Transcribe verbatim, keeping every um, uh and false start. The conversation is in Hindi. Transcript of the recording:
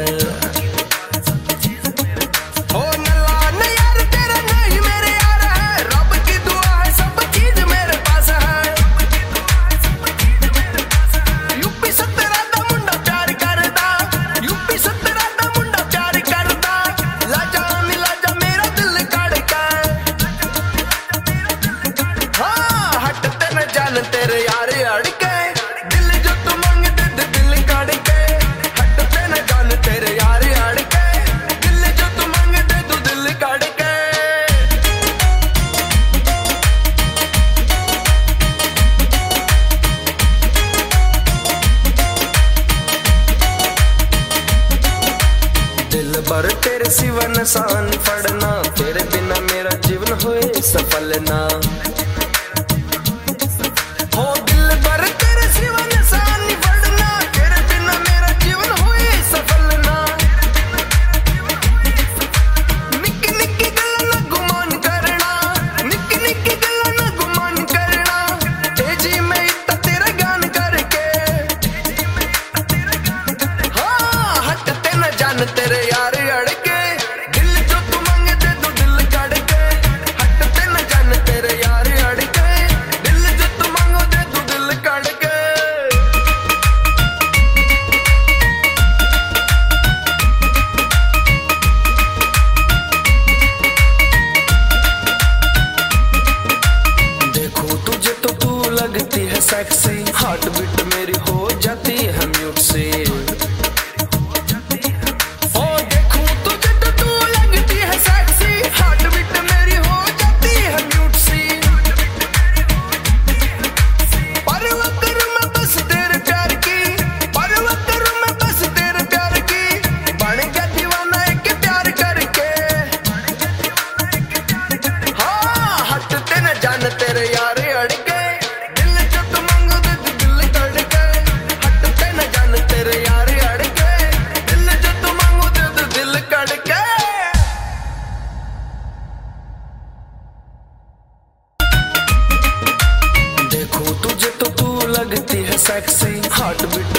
ओ नल्ला न यार तेरा नहीं मेरे यार है, रब की दुआ है सब चीज मेरे पास है। यूपी सत्रह दा मुंडा प्यार करदा, यूपी सत्रह दा मुंडा प्यार करदा, लाजा नी लाजा मेरा दिल कड़का। हाँ हटते न जान तेरे यार अड़के, दिल जो तू मांगदे दे दिल कड़के। हटते न जान तेरे यार अड़के, दिल जो तू मांगदे तू दिल कड़के। दिल भर तेरे सिवा निशान फड़ना, तेरे बिना मेरा जीवन होए सफल ना। हो दिल भर तेरे सिवा निशान फड़ना, तेरे बिना मेरा जीवन होए सफल ना। निक्की निक्की गल्लां ना गुमान करना, निक्की निक्की गल्लां ना गुमान करना। तेजी में इतना तेरा ज्ञान करके, हाँ हटते न जान तेरे यार अड़के, दिल जो तू मांगदे तू दिल कड़के। हटते न जान तेरे यार अड़के, दिल जो तू मांगदे तू दिल कड़के। देखो तुझे तो तू लगती है सेक्सी, हार्ट बीट मेरी हो जाती है म्यूट सी। ओ देखो तुझे तो तू लगती है सेक्सी, हार्ट बीट मेरी हो जाती है म्यूट सी। परवाह करूं मैं बस तेरे प्यार की, परवाह करूं मैं बस तेरे प्यार की। बन गया दीवाना एक प्यार करके, हाँ हटते न जान तेरे यार अड़के, दिल जो तू मांगदे तू दिल कड़के। हटते न जान तेरे यार अड़के, दिल जो तू मांगदे तू दिल कड़के। देखो तुझे तो तू लगती है सेक्सी, हार्ट बीट